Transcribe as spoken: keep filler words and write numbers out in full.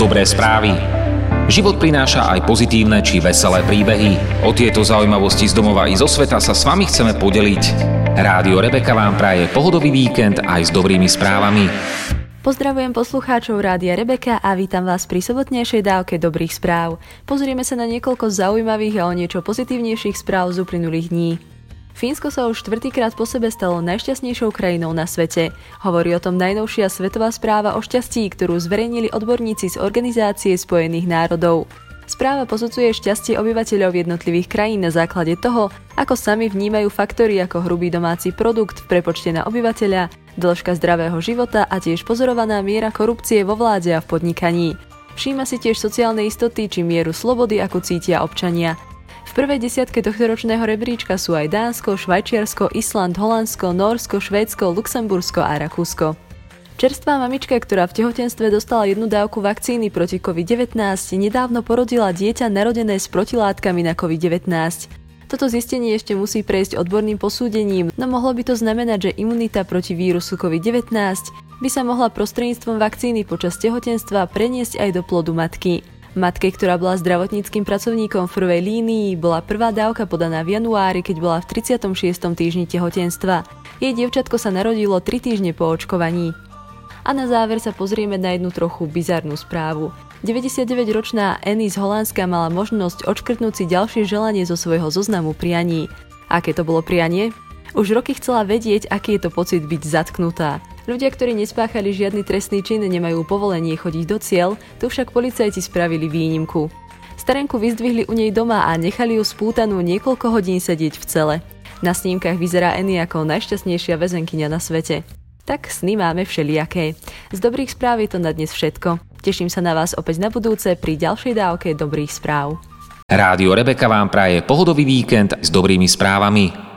Dobré správy. Život prináša aj pozitívne či veselé príbehy. O tieto zaujímavosti z domova i zo sveta sa s vami chceme podeliť. Rádio Rebeka vám praje pohodový víkend aj s dobrými správami. Pozdravujem poslucháčov Rádia Rebeka a vítam vás pri sobotnejšej dávke dobrých správ. Pozrieme sa na niekoľko zaujímavých a o niečo pozitívnejších správ z uplynulých dní. Fínsko sa už štvrtýkrát po sebe stalo najšťastnejšou krajinou na svete. Hovorí o tom najnovšia svetová správa o šťastí, ktorú zverejnili odborníci z Organizácie spojených národov. Správa posudzuje šťastie obyvateľov jednotlivých krajín na základe toho, ako sami vnímajú faktory ako hrubý domáci produkt v prepočte na obyvateľa, dĺžka zdravého života a tiež pozorovaná miera korupcie vo vláde a v podnikaní. Všíma si tiež sociálne istoty či mieru slobody, ako cítia občania. V prvej desiatke tohtoročného rebríčka sú aj Dánsko, Švajčiarsko, Island, Holandsko, Nórsko, Švédsko, Luxembursko a Rakúsko. Čerstvá mamička, ktorá v tehotenstve dostala jednu dávku vakcíny proti covid devätnásť, nedávno porodila dieťa narodené s protilátkami na covid devätnásť. Toto zistenie ešte musí prejsť odborným posúdením, no mohlo by to znamenať, že imunita proti vírusu covid devätnásť by sa mohla prostredníctvom vakcíny počas tehotenstva preniesť aj do plodu matky. Matke, ktorá bola zdravotníckym pracovníkom v prvej línii, bola prvá dávka podaná v januári, keď bola v tridsiatom šiestom týždni tehotenstva. Jej dievčatko sa narodilo tri týždne po očkovaní. A na záver sa pozrieme na jednu trochu bizarnú správu. deväťdesiatdeväťročná Annie z Holandska mala možnosť odškrtnúť si ďalšie želanie zo svojho zoznamu prianí. Aké to bolo prianie? Už roky chcela vedieť, aký je to pocit byť zatknutá. Ľudia, ktorí nespáchali žiadny trestný čin, nemajú povolenie chodiť do ciel, tu však policajti spravili výnimku. Starenku vyzdvihli u nej doma a nechali ju spútanú niekoľko hodín sedieť v cele. Na snímkach vyzerá Annie ako najšťastnejšia väzenkyňa na svete. Tak sny máme všelijaké. Z dobrých správ je to na dnes všetko. Teším sa na vás opäť na budúce pri ďalšej dávke dobrých správ. Rádio Rebeka vám praje pohodový víkend s dobrými správami.